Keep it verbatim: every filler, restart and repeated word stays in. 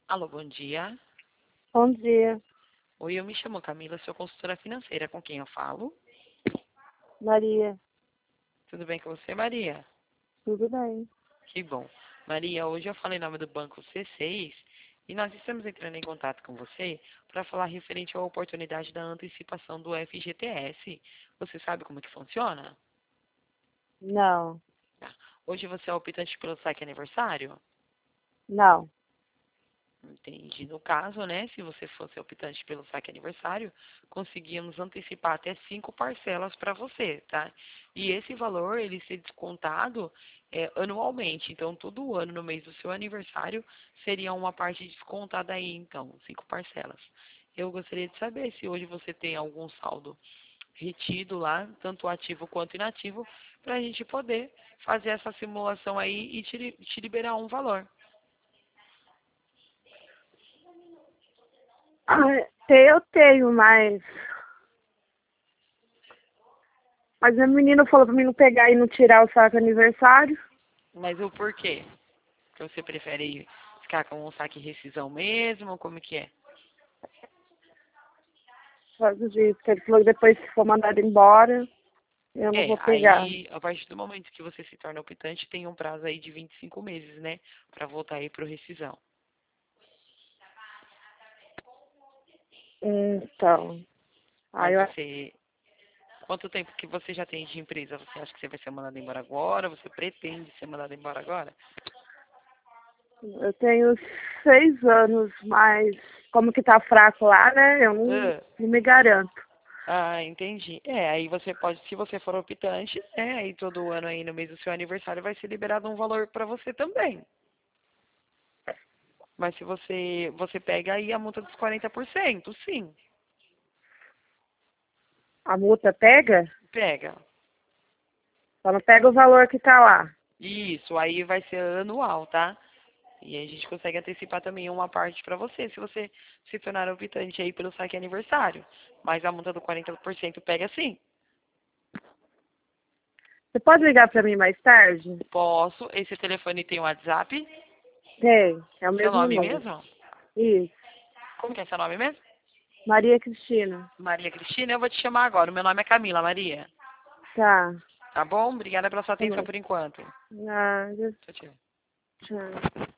Alô, bom dia. Bom dia, Oi, eu me chamo Camila, sou consultora financeira. Com quem eu falo? Maria. Tudo bem com você, Maria? Tudo bem? Que bom. Maria, hoje eu falei em nome do Banco C seis e nós estamos entrando em contato com você para falar referente à oportunidade da antecipação do F G T S. Você sabe como que funciona? Não, Tá. Hoje você é optante pelo saque aniversário? não. Entendi. No caso, né, se você fosse optante pelo saque aniversário, conseguíamos antecipar até cinco parcelas para você, tá? E esse valor, ele ser descontado é, anualmente. Então, todo ano, no mês do seu aniversário, seria uma parte descontada aí, então, cinco parcelas. Eu gostaria de saber se hoje você tem algum saldo retido lá, tanto ativo quanto inativo, para a gente poder fazer essa simulação aí e te, li- te liberar um valor. Ah, eu tenho, mas... Mas a menina falou pra mim não pegar e não tirar o saco aniversário. Mas o porquê? Que você prefere ficar com um saque rescisão mesmo? Como que é? Faz o jeito que ele falou que depois se for mandado embora, eu não É, vou pegar. aí, a partir do momento que você se torna optante, tem um prazo aí de vinte e cinco meses, né? Pra voltar aí pro rescisão. Então, aí Mas eu, você... Quanto tempo que você já tem de empresa? Você acha que você vai ser mandado embora agora? Você pretende ser mandado embora agora? eu tenho seis anos, mas como que tá fraco lá, né? Eu não, Ah, não me garanto. ah, entendi. É, aí você pode, se você for optante, né? Aí todo ano aí no mês do seu aniversário vai ser liberado um valor pra você também. Mas se você, você pega aí a multa dos quarenta por cento, sim, A multa pega? pega. Só não pega o valor que tá lá. Isso, aí vai ser anual, tá? E aí a gente consegue antecipar também uma parte pra você, se você se tornar optante aí pelo saque aniversário. Mas a multa do quarenta por cento pega sim. Você pode ligar pra mim mais tarde? Posso, esse telefone tem WhatsApp. Tem, é o Seu mesmo nome número. mesmo? Isso. Como que é seu nome mesmo? Maria Cristina. Maria Cristina, eu vou te chamar agora. O meu nome é Camila, Maria. Tá. Tá bom? Obrigada pela sua Tá atenção bom. por enquanto. Nada. Tchau, tchau. Tchau.